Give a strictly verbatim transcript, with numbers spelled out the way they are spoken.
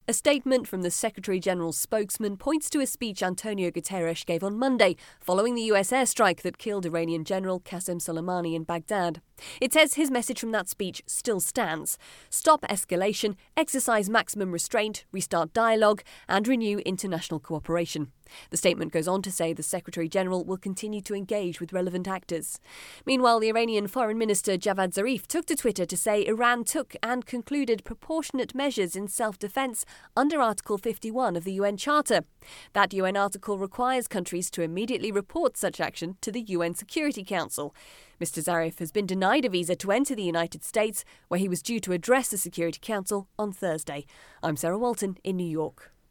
A statement from the Secretary-General's spokesman points to a speech Antonio Guterres gave on Monday following the U S airstrike that killed Iranian General Qasem Soleimani in Baghdad. It says his message from that speech still stands: stop escalation, exercise maximum restraint, restart dialogue, and renew international cooperation. The statement goes on to say the Secretary-General will continue to engage with relevant actors. Meanwhile, the Iranian Foreign Minister Javad Zarif took to Twitter to say Iran took and concluded proportionate measures in self-defense under Article fifty-one of the U N Charter. That U N article requires countries to immediately report such action to the U N Security Council. Mister Zarif has been denied a visa to enter the United States, where he was due to address the Security Council on Thursday. I'm Sarah Walton in New York.